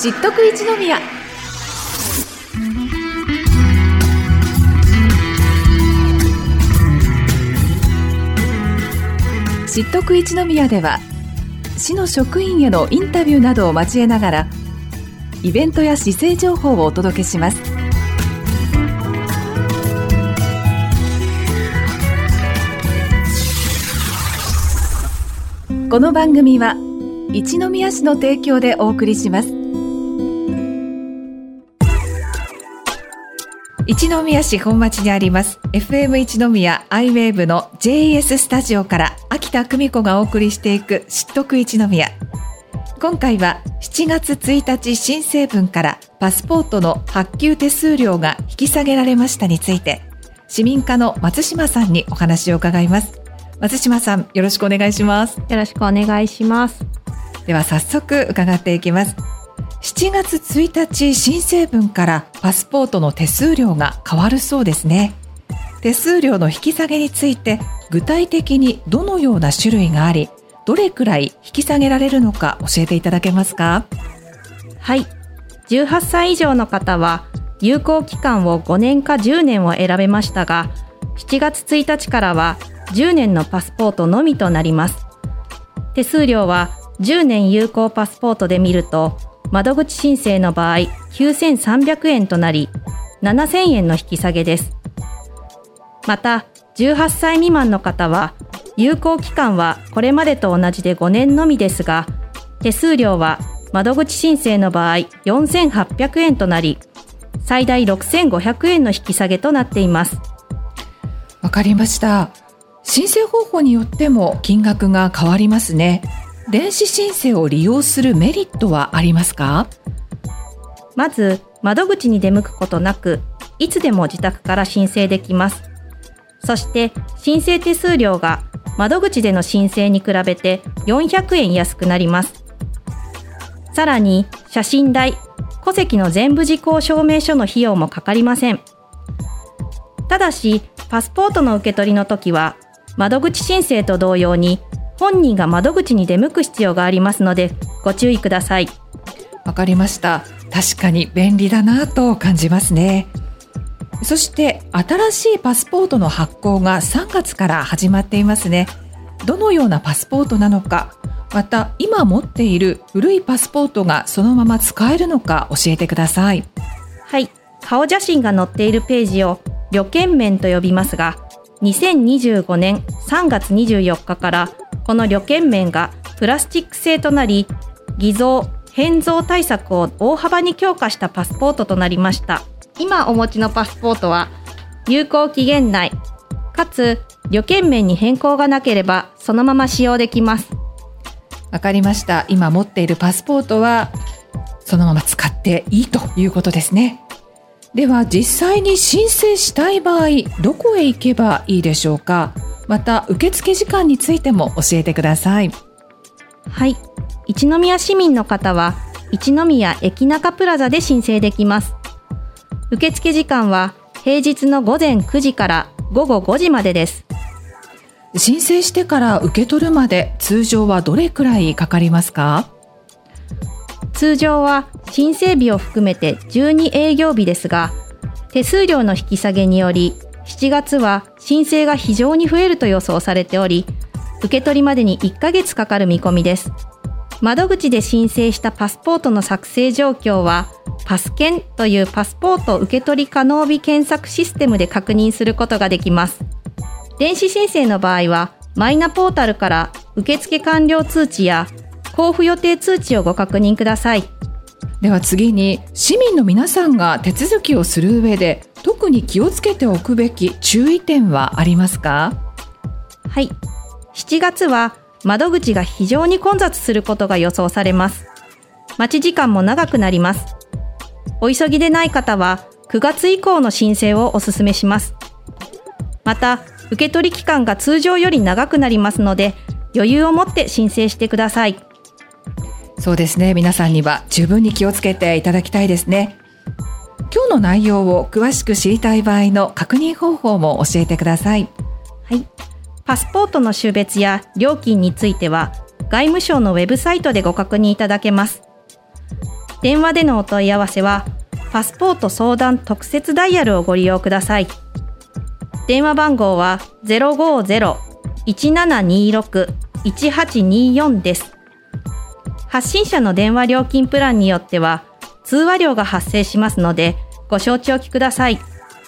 知っとく一宮。知っとく一宮では、市の職員へのインタビューなどを交えながらイベントや市政情報をお届けします。この番組は一宮市の提供でお送りします。一宮市本町にあります FM 一宮 iWave の JS スタジオから秋田久美子がお送りしていく知っとく一宮。今回は7月1日新成分からパスポートの発給手数料が引き下げられましたについて、市民課の松島さんにお話を伺います。松島さん、よろしくお願いします。 よろしくお願いします。 では早速伺っていきます。7月1日新成分からパスポートの手数料が変わるそうですね。手数料の引き下げについて具体的にどのような種類があり、どれくらい引き下げられるのか教えていただけますか？ はい、18歳以上の方は有効期間を5年か10年を選べましたが、7月1日からは10年のパスポートのみとなります。手数料は10年有効パスポートで見ると、窓口申請の場合9300円となり、7000円の引き下げです。また18歳未満の方は有効期間はこれまでと同じで5年のみですが、手数料は窓口申請の場合4800円となり、最大6500円の引き下げとなっています。 わかりました。申請方法によっても金額が変わりますね。電子申請を利用するメリットはありますか？ まず窓口に出向くことなく、いつでも自宅から申請できます。そして申請手数料が窓口での申請に比べて400円安くなります。さらに写真代、戸籍の全部事項証明書の費用もかかりません。ただしパスポートの受け取りの時は窓口申請と同様に本人が窓口に出向く必要がありますのでご注意ください。 わかりました。確かに便利だなと感じますね。そして新しいパスポートの発行が3月から始まっていますね。どのようなパスポートなのか、また今持っている古いパスポートがそのまま使えるのか教えてください。 はい、顔写真が載っているページを旅券面と呼びますが、2025年3月24日からこの旅券面がプラスチック製となり、偽造・変造対策を大幅に強化したパスポートとなりました。今お持ちのパスポートは有効期限内、かつ旅券面に変更がなければそのまま使用できます。 わかりました。今持っているパスポートはそのまま使っていいということですね。では実際に申請したい場合、どこへ行けばいいでしょうか？また受付時間についても教えてください。 はい、一宮市民の方は一宮駅中プラザで申請できます。受付時間は平日の午前9時から午後5時までです。 申請してから受け取るまで通常はどれくらいかかりますか？ 通常は申請日を含めて12営業日ですが、手数料の引き下げにより7月は申請が非常に増えると予想されており、受け取りまでに1ヶ月かかる見込みです。窓口で申請したパスポートの作成状況はパス検というパスポート受け取り可能日検索システムで確認することができます。電子申請の場合はマイナポータルから受付完了通知や交付予定通知をご確認ください。 では次に、市民の皆さんが手続きをする上で特に気をつけておくべき注意点はありますか？ はい、7月は窓口が非常に混雑することが予想されます。待ち時間も長くなります。お急ぎでない方は9月以降の申請をお勧めします。また受け取り期間が通常より長くなりますので、余裕を持って申請してください。 そうですね。皆さんには十分に気をつけていただきたいですね。今日の内容を詳しく知りたい場合の確認方法も教えてください。 はい、パスポートの種別や料金については外務省のウェブサイトでご確認いただけます。 電話でのお問い合わせはパスポート相談特設ダイヤルをご利用ください。電話番号は 050-1726-1824 です。発信者の電話料金プランによっては通話料が発生しますのでご承知おきください。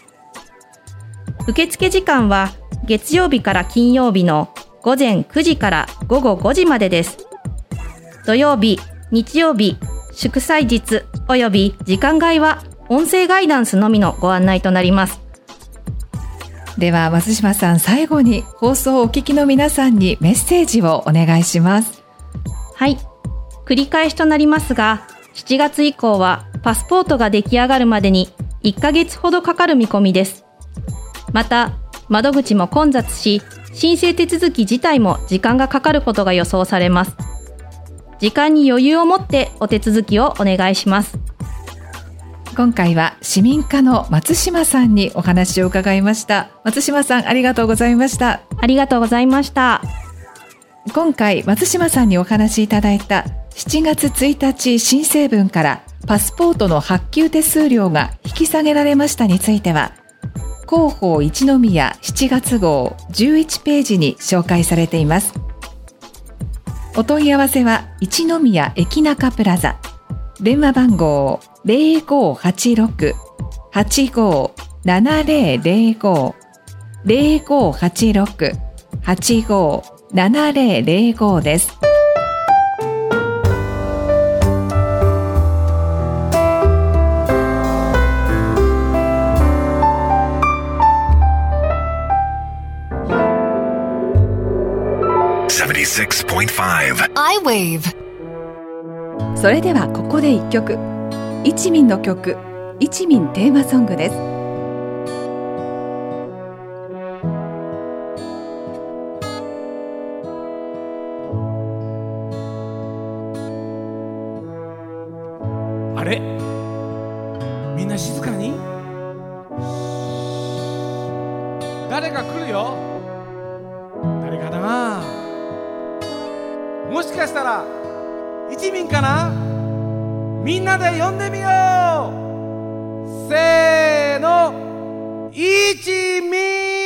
受付時間は月曜日から金曜日の午前9時から午後5時までです。土曜日、日曜日、祝祭日および時間外は音声ガイダンスのみのご案内となります。 では松島さん、最後に放送をお聞きの皆さんにメッセージをお願いします。 はい、繰り返しとなりますが、7月以降はパスポートが出来上がるまでに1ヶ月ほどかかる見込みです。また、窓口も混雑し、申請手続き自体も時間がかかることが予想されます。時間に余裕を持ってお手続きをお願いします。 今回は市民課の松島さんにお話を伺いました。松島さん、ありがとうございました。 ありがとうございました。 今回松島さんにお話しいただいた7月1日申請分からパスポートの発給手数料が引き下げられましたについては、広報一宮7月号11ページに紹介されています。お問い合わせは一宮駅中プラザ、電話番号 0586-857005 0586-857005 です。 76.5 I-Wave。 それではここで一曲、一民の曲、一民テーマソングです。 あれ、みんな静かに。誰か来るよ。誰かな。もしかしたら一民かな。みんなで呼んでみよう。せーの、一民。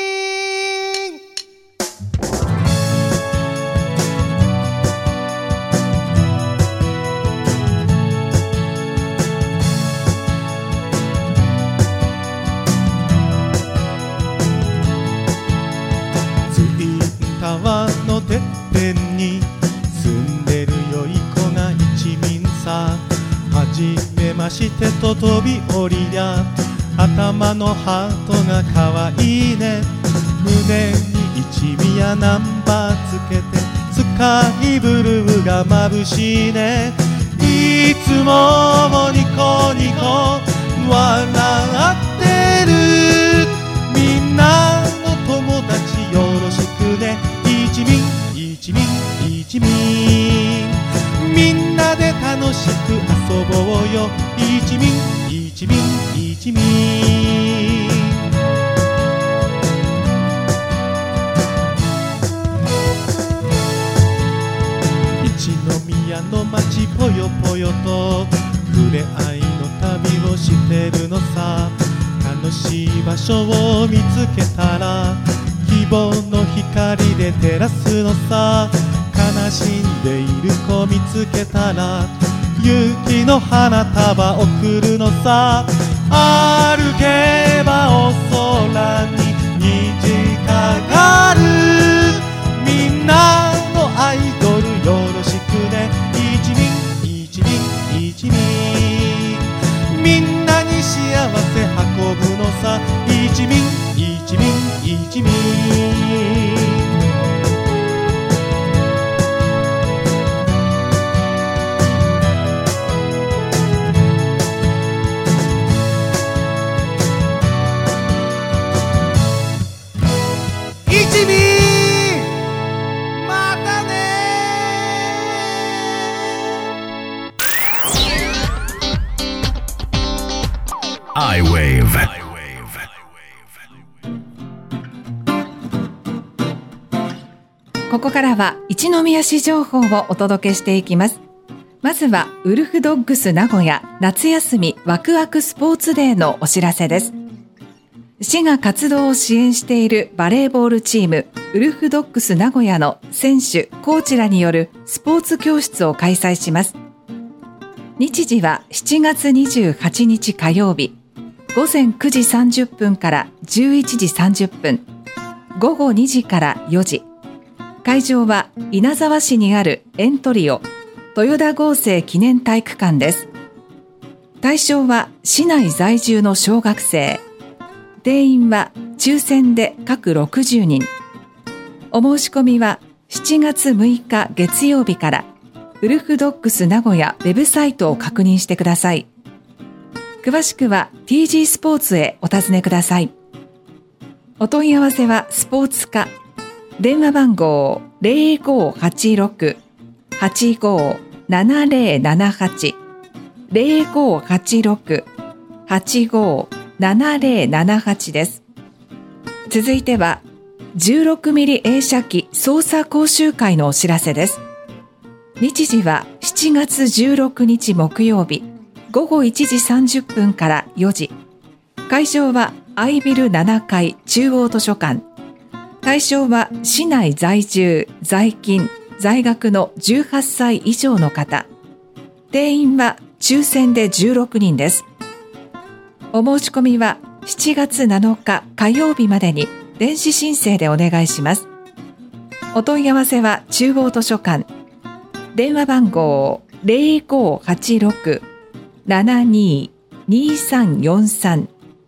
ツインタワーのてっぺんに住んでるよい子が一民さ。はじめましてと飛び降りりゃ、頭のハートがかわいいね。胸に一宮ナンバーつけて、スカイブルーが眩しいね。いつもニコニコ笑ってる。みんなの友達よろしくね。一民一民一民、みんなで楽しく遊ぼうよ。一民一民一民。一宮の街ぽよぽよと触れ合いの旅をしてるのさ。楽しい場所を見つけたら希望の光で照らすのさ。悲しんでいる子見つけたら勇気の花束贈るのさ。歩けばお空に虹かかる。みんなのアイドルよろしくね。一民一民一民、みんなに幸せ運ぶのさ。一民一民一民。一民、またね。 I-Wave。 ここからは一宮市情報をお届けしていきます。 まずはウルフドッグス名古屋夏休みワクワクスポーツデーのお知らせです。市が活動を支援しているバレーボールチームウルフドッグス名古屋の選手、コーチらによるスポーツ教室を開催します。日時は7月28日火曜日、午前9時30分から11時30分、午後2時から4時。会場は稲沢市にあるエントリオ豊田合成記念体育館です。対象は市内在住の小学生。定員は抽選で各60人。お申し込みは7月6日月曜日からウルフドッグス名古屋ウェブサイトを確認してください。詳しくは TG スポーツへお尋ねください。お問い合わせはスポーツ課。電話番号 0586-857078 0586-857078 です。続いては16ミリ映写機操作講習会のお知らせです。日時は7月16日木曜日、午後1時30分から4時。会場はアイビル7階中央図書館。対象は市内在住、在勤、在学の18歳以上の方。定員は抽選で16人です。お申し込みは7月7日火曜日までに電子申請でお願いします。お問い合わせは中央図書館。電話番号 0586-722343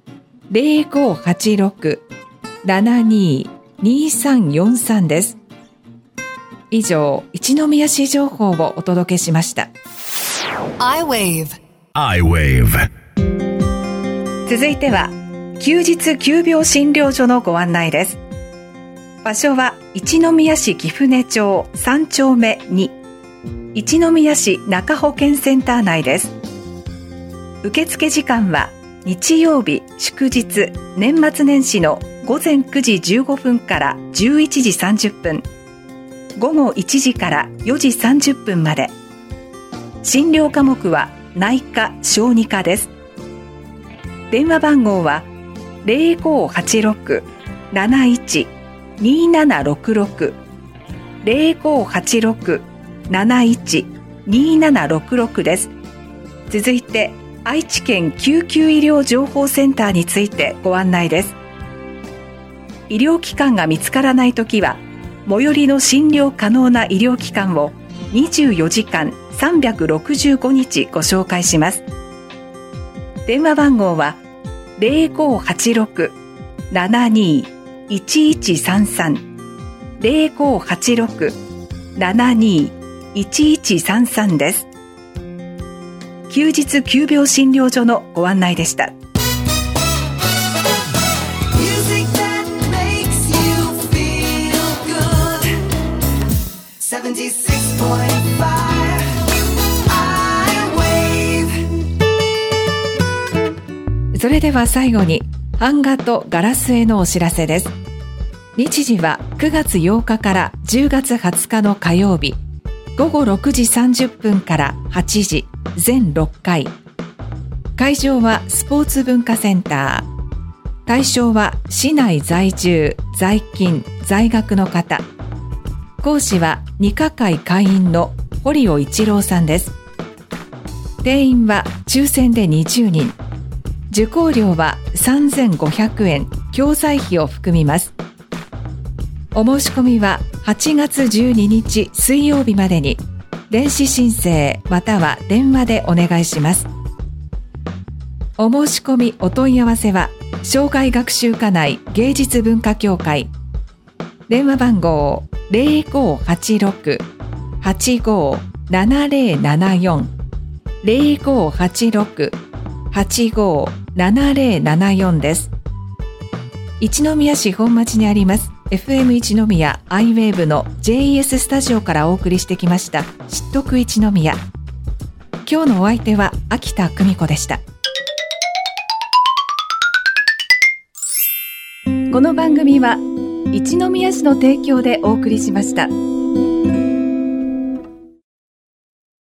0586-722343 です。以上、一宮市情報をお届けしました。 I-Wave。 続いては、休日急病診療所のご案内です。場所は一宮市貴船町3丁目2、一宮市中保健センター内です。受付時間は日曜日、祝日、年末年始の午前9時15分から11時30分、午後1時から4時30分まで。診療科目は内科・小児科です。電話番号は 0586-71-2766 0586-71-2766 です。続いて愛知県救急医療情報センターについてご案内です。医療機関が見つからないときは、最寄りの診療可能な医療機関を24時間365日ご紹介します。電話番号は 0586-721133 0586-721133 です。休日急病診療所のご案内でした。それでは最後に版画とガラスへのお知らせです。日時は9月8日から10月20日の火曜日、午後6時30分から8時、全6回。会場はスポーツ文化センター。対象は市内在住、在勤、在学の方。講師は二科会会員の堀尾一郎さんです。定員は抽選で20人。受講料は3500円、教材費を含みます。お申し込みは8月12日水曜日までに電子申請または電話でお願いします。お申し込みお問い合わせは障害学習課内芸術文化協会。電話番号 0586-857074 0586-857074 です。一宮市本町にあります FM 一宮 I-Wave の JES スタジオからお送りしてきました知っとく一宮。今日のお相手は秋田久美子でした。この番組は一宮市の提供でお送りしました。